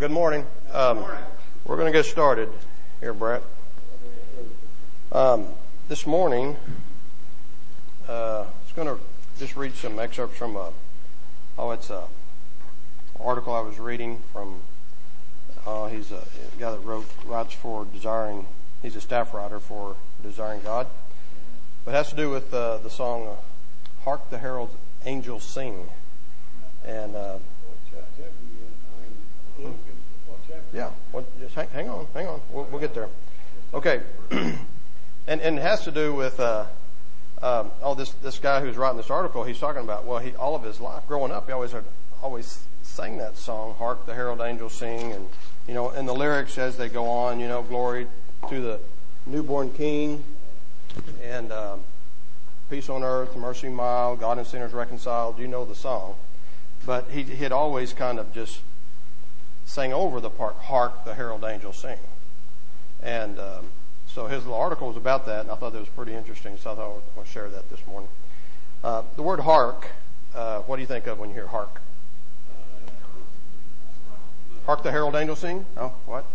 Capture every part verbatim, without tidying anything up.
good morning. Um, Good morning. We're going to get started here, Brett. Um, this morning, uh, I was going to just read some excerpts from a, oh, it's a article I was reading from, uh, he's a guy that wrote, writes for Desiring, he's a staff writer for Desiring God. But it has to do with uh, the song, uh, Hark the Herald Angels Sing. And, uh, yeah, well, just hang, hang on, hang on. We'll, we'll get there. Okay. and, and it has to do with, uh, um, oh, this, this guy who's writing this article, he's talking about, well, he, all of his life growing up, he always heard, always sang that song, Hark the Herald Angels Sing. And, you know, and the lyrics as they go on, you know, glory to the newborn King and, um, peace on earth, mercy mild, God and sinners reconciled. You know the song. But he had always kind of just sang over the part, Hark the Herald Angels Sing. And um, so his little article was about that, and I thought that was pretty interesting, so I thought I would share that this morning. Uh, the word hark, uh, what do you think of when you hear hark? Hark the Herald Angels Sing? Oh, what?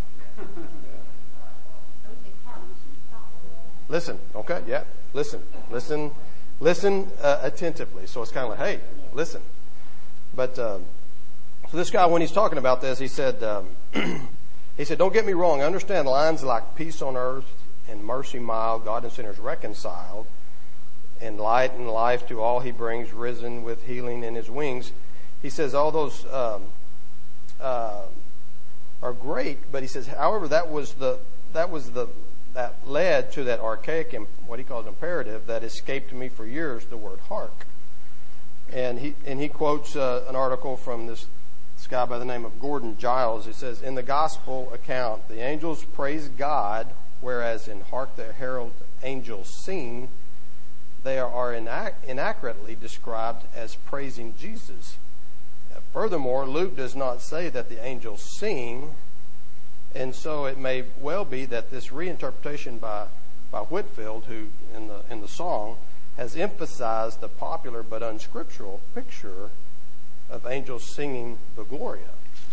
Listen, okay, yeah, listen, listen, listen uh, attentively. So it's kind of like, hey, listen. But um, so this guy, when he's talking about this, he said, um, he said, don't get me wrong. I understand lines like peace on earth and mercy mild, God and sinners reconciled, and light and life to all he brings, risen with healing in his wings. He says all those um, uh, are great, but he says, however, that was the that was the that led to that archaic, what he calls imperative, that escaped me for years, the word hark. And he and he quotes uh, an article from this, this guy by the name of Gordon Giles. He says, in the gospel account, the angels praise God, whereas in Hark the Herald Angels Sing, they are inac- inaccurately described as praising Jesus. Uh, furthermore, Luke does not say that the angels sing, and so it may well be that this reinterpretation by by Whitfield, who in the in the song, has emphasized the popular but unscriptural picture of angels singing the Gloria.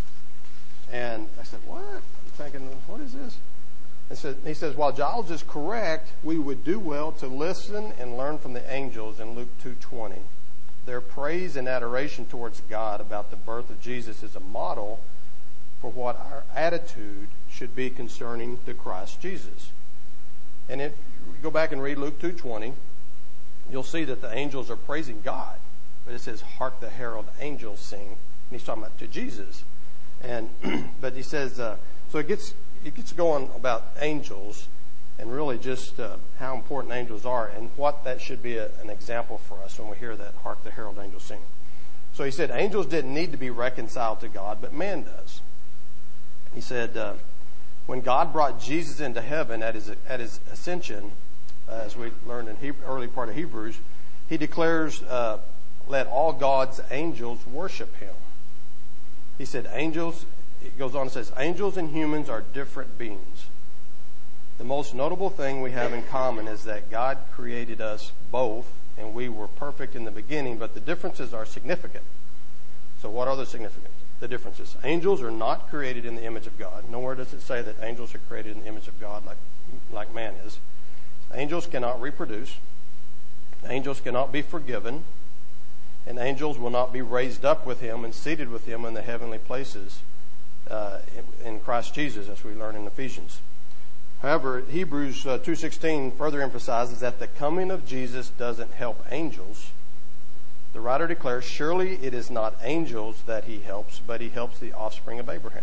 And I said, what? I'm thinking, what is this? And so he says, while Giles is correct, we would do well to listen and learn from the angels in Luke two twenty. Their praise and adoration towards God about the birth of Jesus is a model for what our attitude should be concerning the Christ Jesus. And if you go back and read Luke two twenty, you'll see that the angels are praising God. But it says, hark the herald angels sing. And he's talking about to Jesus. And but he says, uh, so it gets it gets going about angels and really just uh, how important angels are and what that should be a, an example for us when we hear that, hark the herald angels sing. So he said, angels didn't need to be reconciled to God, but man does. He said, uh, when God brought Jesus into heaven at his at his ascension, uh, as we learned in Hebrew, early part of Hebrews, he declares, uh, let all God's angels worship him. He said, angels, it goes on and says, angels and humans are different beings. The most notable thing we have in common is that God created us both, and we were perfect in the beginning, but the differences are significant. So what are the significant? The differences. Angels are not created in the image of God. Nowhere does it say that angels are created in the image of God like, like man is. Angels cannot reproduce. Angels cannot be forgiven. And angels will not be raised up with him and seated with him in the heavenly places uh, in Christ Jesus, as we learn in Ephesians. However, Hebrews uh, two sixteen further emphasizes that the coming of Jesus doesn't help angels. The writer declares, surely it is not angels that he helps, but he helps the offspring of Abraham.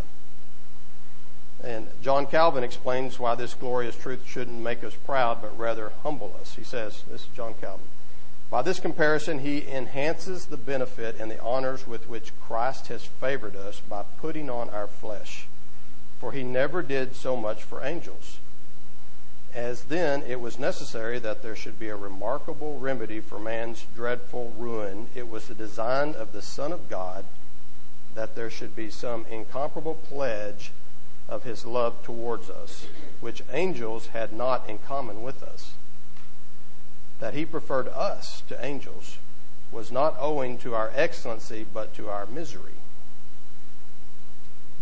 And John Calvin explains why this glorious truth shouldn't make us proud, but rather humble us. He says, this is John Calvin, by this comparison, he enhances the benefit and the honors with which Christ has favored us by putting on our flesh. For he never did so much for angels. As then it was necessary that there should be a remarkable remedy for man's dreadful ruin, it was the design of the Son of God that there should be some incomparable pledge of his love towards us, which angels had not in common with us. That he preferred us to angels was not owing to our excellency, but to our misery.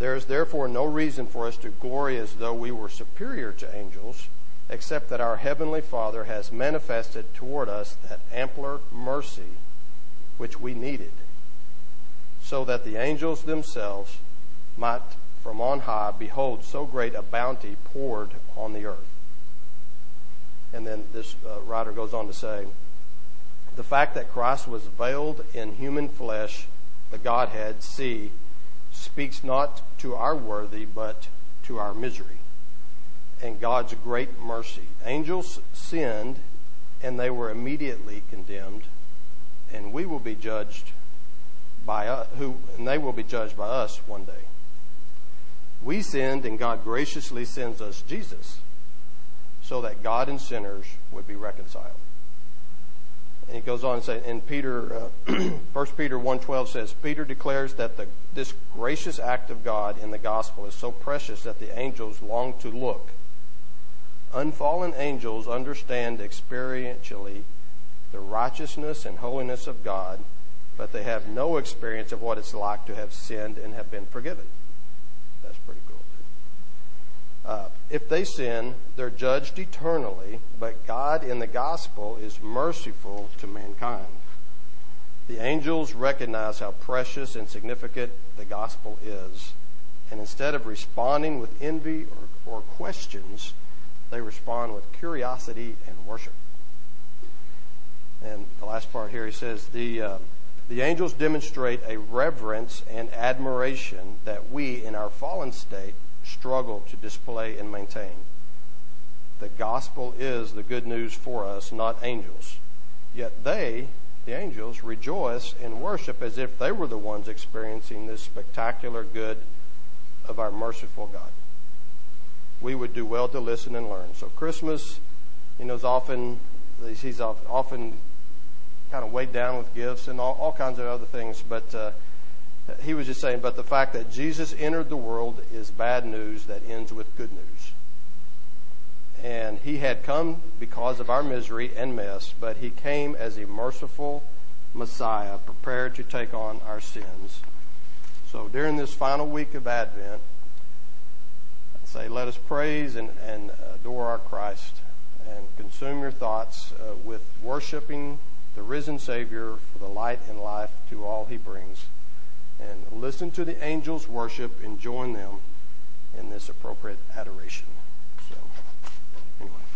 There is therefore no reason for us to glory as though we were superior to angels, except that our Heavenly Father has manifested toward us that ampler mercy which we needed, so that the angels themselves might from on high behold so great a bounty poured on the earth. And then this uh, writer goes on to say, the fact that Christ was veiled in human flesh, the Godhead, see, speaks not to our worthy, but to our misery and God's great mercy. Angels sinned, and they were immediately condemned, and we will be judged by us, who, and they will be judged by us one day. We sinned, and God graciously sends us Jesus, so that God and sinners would be reconciled. And he goes on and say, in Peter, uh, First Peter one twelve says, Peter declares that the, this gracious act of God in the gospel is so precious that the angels long to look. Unfallen angels understand experientially the righteousness and holiness of God, but they have no experience of what it's like to have sinned and have been forgiven. That's pretty cool. Uh, if they sin, they're judged eternally, but God in the gospel is merciful to mankind. The angels recognize how precious and significant the gospel is, and instead of responding with envy or, or questions, they respond with curiosity and worship. And the last part here, he says, the uh, the angels demonstrate a reverence and admiration that we, in our fallen state, struggle to display and maintain. The gospel is the good news for us, not angels. Yet they, the angels, rejoice and worship as if they were the ones experiencing this spectacular good of our merciful God. We would do well to listen and learn. So Christmas, you know, is often, he's often kind of weighed down with gifts and all, all kinds of other things, but uh, he was just saying, but the fact that Jesus entered the world is bad news that ends with good news. And he had come because of our misery and mess, but he came as a merciful Messiah prepared to take on our sins. So during this final week of Advent, I say, let us praise and, and adore our Christ and consume your thoughts uh, with worshiping the risen Savior for the light and life to all he brings. And listen to the angels worship and join them in this appropriate adoration. So, anyway.